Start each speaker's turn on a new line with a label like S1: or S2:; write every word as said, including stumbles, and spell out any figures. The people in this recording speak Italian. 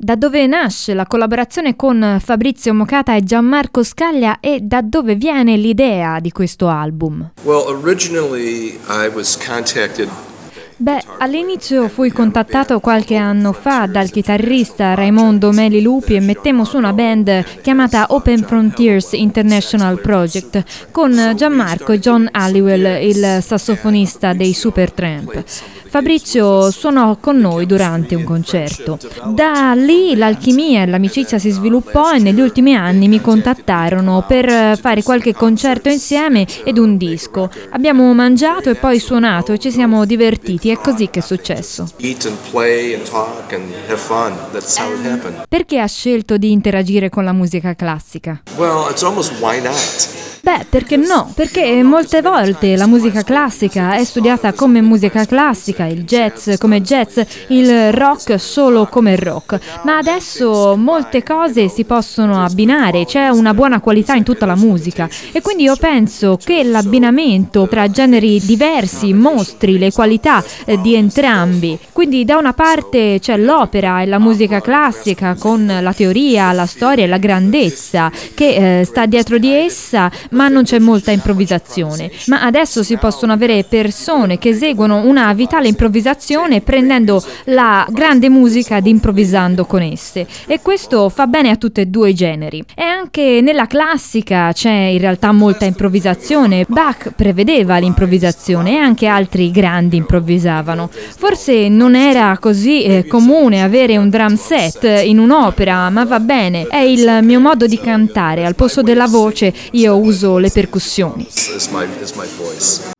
S1: Da dove nasce la collaborazione con Fabrizio Mocata e Gianmarco Scaglia e da dove viene l'idea di questo album?
S2: Well, originally I was contacted.
S1: Beh, all'inizio fui contattato qualche anno fa dal chitarrista Raimondo Meli Lupi e mettemmo su una band chiamata Open Frontiers International Project con Gianmarco e John Halliwell, il sassofonista dei Supertramp. Fabrizio suonò con noi durante un concerto. Da lì l'alchimia e l'amicizia si sviluppò e negli ultimi anni mi contattarono per fare qualche concerto insieme ed un disco. Abbiamo mangiato e poi suonato e ci siamo divertiti, è così che è successo. Perché ha scelto di interagire con la musica classica?
S2: Well, it's almost why not?
S1: Beh, perché no? Perché molte volte la musica classica è studiata come musica classica, il jazz come jazz, il rock solo come rock, ma adesso molte cose si possono abbinare, c'è una buona qualità in tutta la musica e quindi io penso che l'abbinamento tra generi diversi mostri le qualità eh, di entrambi. Quindi da una parte c'è l'opera e la musica classica con la teoria, la storia e la grandezza che eh, sta dietro di essa, ma non c'è molta improvvisazione. Ma adesso si possono avere persone che eseguono una vitale improvvisazione prendendo la grande musica ed improvvisando con esse. E questo fa bene a tutti e due i generi. E anche nella classica c'è in realtà molta improvvisazione. Bach prevedeva l'improvvisazione e anche altri grandi improvvisavano. Forse non era così eh, comune avere un drum set in un'opera, ma va bene, è il mio modo di cantare. Al posto della voce io uso le percussioni.